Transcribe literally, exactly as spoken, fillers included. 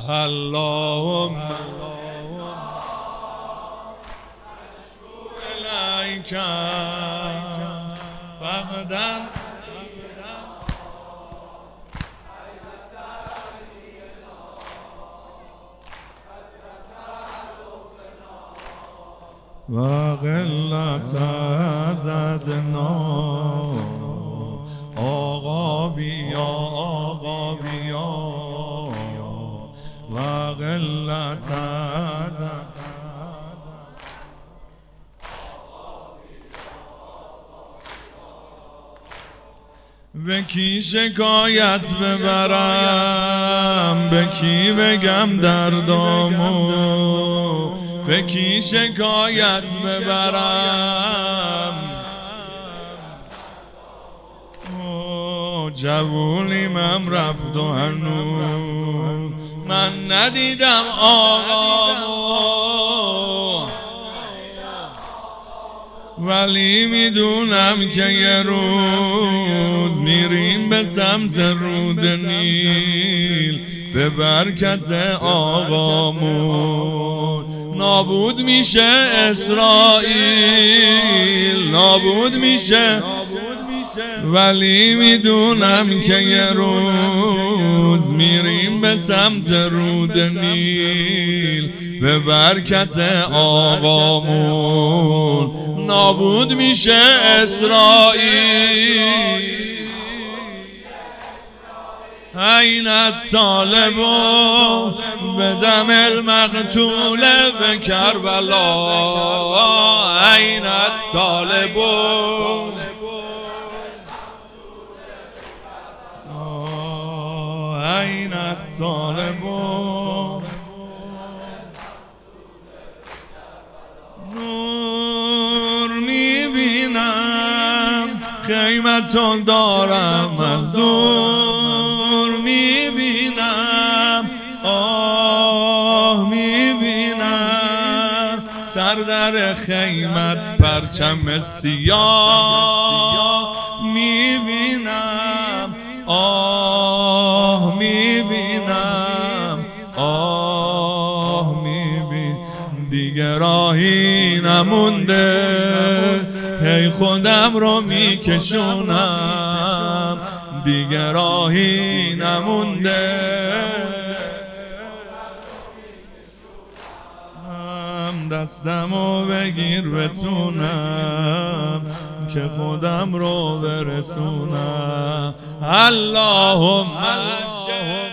اللهم إليك فقدا وقلة عددنا آقا بیا آقا بیا وقلة عدد به کی شکایت ببرم به کی بگم دردامو به کی شکایت ببرم جوونیمم رفت و هنوز من ندیدم آقامو ولی میدونم که یه روز میریم به سمت رود نیل به برکت آقامون نابود میشه اسرائیل نابود میشه ولی میدونم که یه روز میریم به سمت رود نیل به برکت آقامون نابود میشه اسرائیل این الطالب به دم المقتول به کربلا این الطالب این الطالب نور میبینم خیمتو دارم از دور میبینم آه میبینم سر در خیمت پرچم سیاه میبینم آه میبینم آه میبینم دیگه راهی نمونده هی خودم رو میکشونم دیگه راهی نمونده هم دستمو بگیر بتونم که خودم رو برسونم اللهم